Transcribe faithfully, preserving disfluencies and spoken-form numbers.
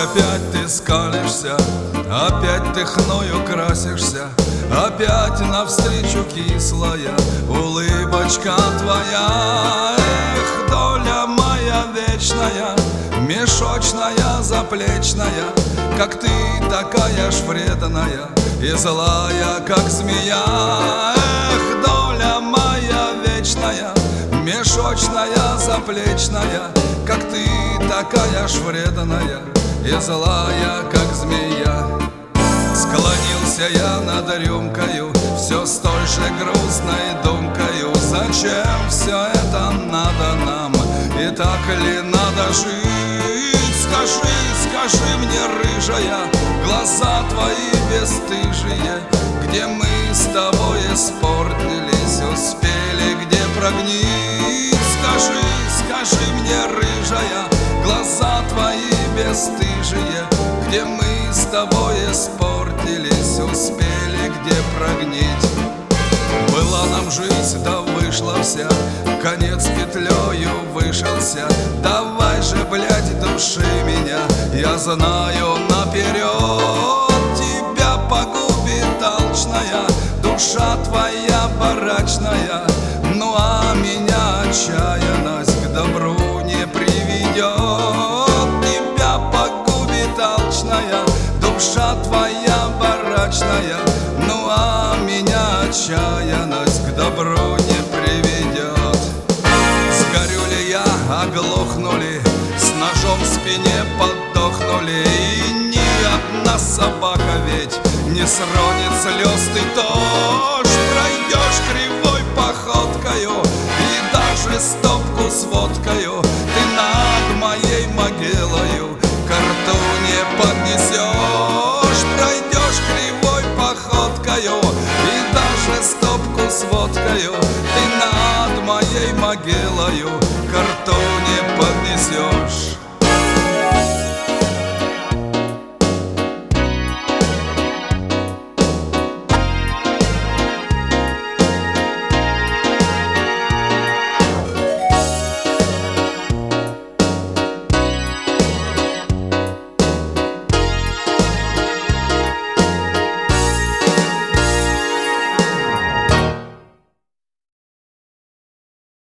опять ты скалишься, опять ты хною красишься, опять навстречу кислая улыбочка твоя. Эх, доля моя вечная, мешочная, заплечная, как ты такая ж вредная и злая, как змея. Эх, доля моя вечная, мешочная, заплечная, как ты такая ж вредная и злая, как змея. Склонился я над рюмкою, все с той же грустной думкою: зачем все это надо нам, и так ли надо жить? Скажи, скажи мне, рыжая, глаза твои бесстыжие, где мы с тобой испортились, успели где прогнить? Скажи, скажи мне, рыжая, глаза твои бесстыжие, где мы с тобой испортились, успели где прогнить? Была нам жизнь, да вышла вся, конец петлею вышелся. Давай же, блядь, души меня, я знаю наперед. Тебя погубит алчная душа твоя барачная, ну а меня отчаянность к добру не приведет. Тебя погубит алчная душа твоя барачная, ну а меня отчаянность к добру не приведет. Сгорю ли я, оглохну ли, с ножом в спине подохнули, и ни одна собака ведь не сронит слез ты тоже. Пройдешь кривой походкою и даже стопку с водкою ты над моей могилою ко рту не поднесешь. Пройдешь кривой походкою и даже стопку с водкою ты над моей могилою ко рту не поднесешь.